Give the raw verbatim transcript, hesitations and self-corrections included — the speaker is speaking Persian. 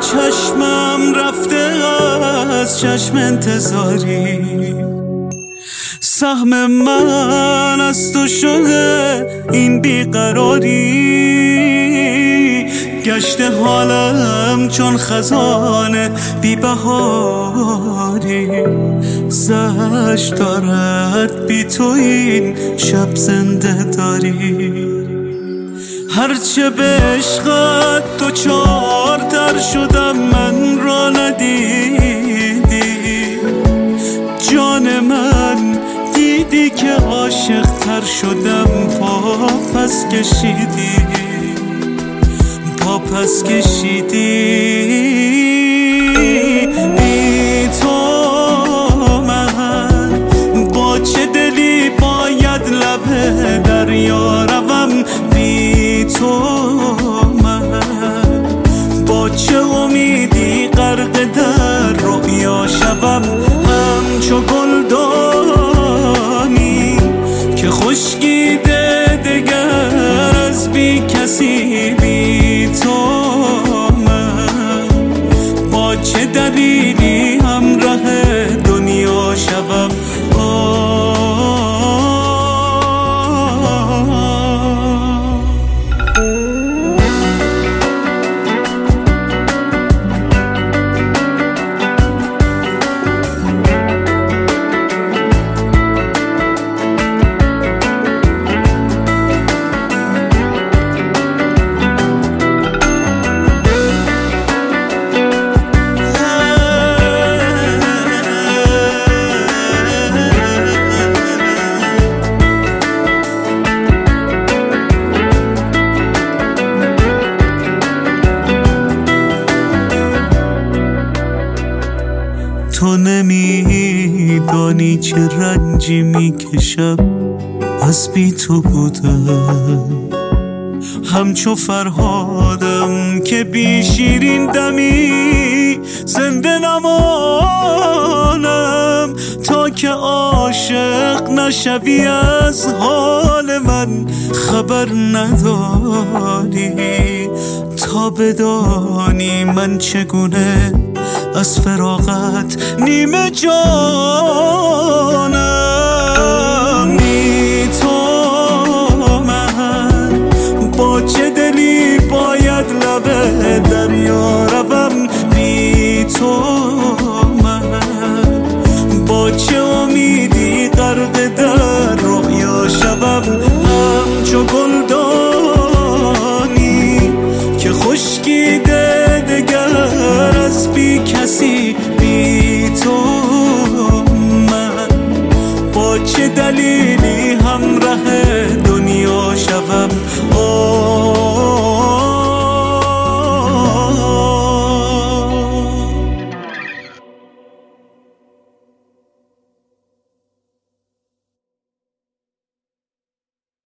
چشمم رفته از چشم انتظاری، سهم من از تو شده این بیقراری، گشته حالم چون خزانه بی بهاری، زش دارد بی تو این شب زنده داری. هرچه به عشقت تو چارتر شدم من را ندیدی، جان من دیدی که عاشق تر شدم پا پس کشیدی، پا پس کشیدی. بی تو من با چه دلی باید لب دریا روم، بی تو من با چه امیدی غرق در رویا شوم، همچو گلدانی که خشکیده دگر از بی کسی، بی تو من با چه دلیلی همراه دنیا شوم. تو نمیدانی چه رنجی میکشم از بی تو بودم، همچو فرهادم که بی شیرین دمی زنده نمانم، تا که عاشق نشوی از حال من خبر نداری، تا بدانی من چگونه از فراغت نیمه جانم. بی تو من با چه دلی باید لب دریا روم، بی تو من با چه امیدی غرق در رویا شوم، همچو گلدان